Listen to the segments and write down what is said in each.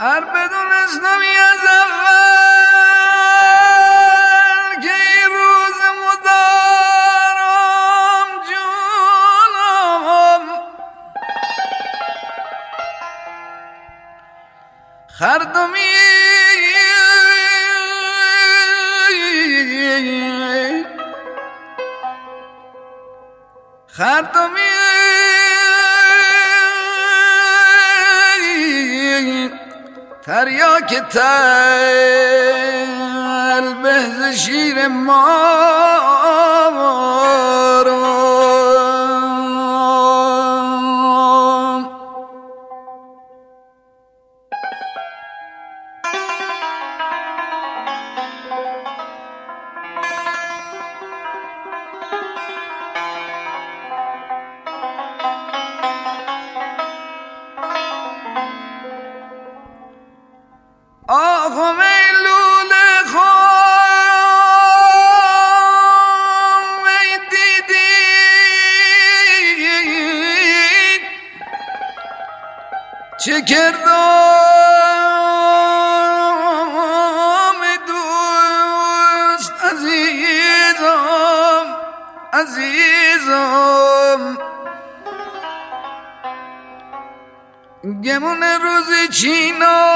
هر بدونستمی از اول که این روز مدارم جونم خردمی تریاک تل بهز شیر مارم آخم ای لوله خام ای دیدید چه کردم دوست عزیزم گمون روزی چینا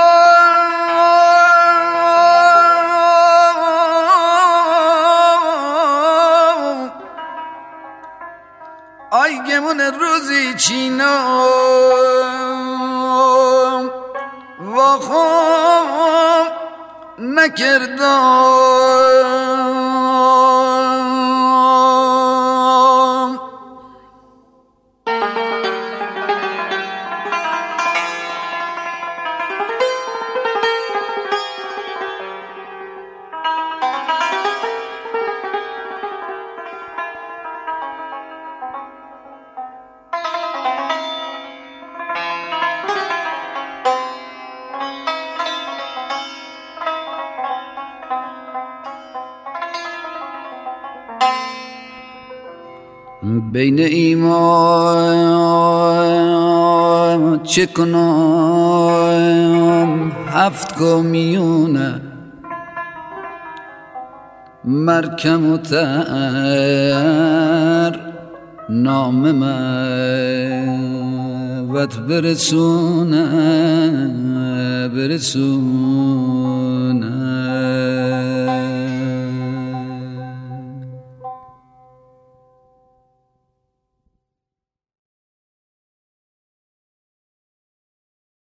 آی گمون روزی چینا و خواب نکردم بین ایمان چه کنم هفت میونه مرکم و تر نام من وقت برسونه